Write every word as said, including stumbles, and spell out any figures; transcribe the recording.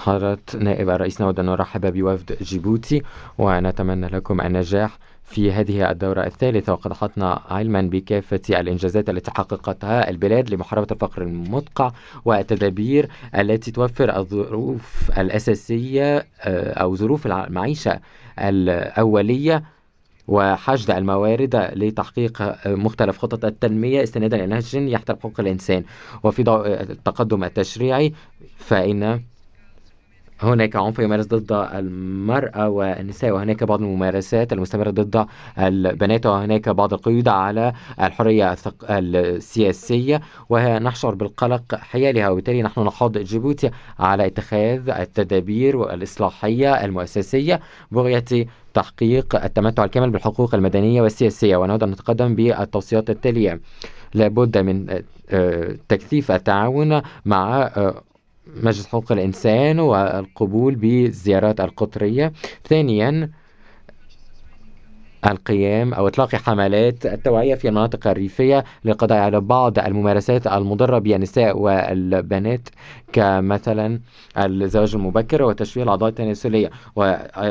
حضرة نائب الرئيس، نود أن نرحب بوفد جيبوتي ونتمنى لكم النجاح في هذه الدورة الثالثة، وقد أحطنا علما بكافة الإنجازات التي حققتها البلاد لمحاربة الفقر المدقع والتدابير التي توفر الظروف الأساسية أو ظروف المعيشة الأولية وحشد الموارد لتحقيق مختلف خطط التنمية استنادا إلى نهج يحترم حقوق الإنسان. وفي ضوء التقدم التشريعي فإن هناك عنف يمارس ضد المرأة والنساء، وهناك بعض الممارسات المستمرة ضد البنات، وهناك بعض القيود على الحرية السياسية، ونشعر بالقلق حيالها. وبالتالي نحن نحض جيبوتي على اتخاذ التدابير والإصلاحية المؤسسية بغية تحقيق التمتع الكامل بالحقوق المدنية والسياسية. ونود أن نتقدم بالتوصيات التالية: لابد من تكثيف التعاون مع مجلس حقوق الإنسان والقبول بالزيارات القطرية. ثانيا، القيام أو إطلاق حملات التوعية في المناطق الريفية للقضاء على بعض الممارسات المضرة بالنساء والبنات، كمثلا الزواج المبكر وتشويه الأعضاء التناسلية.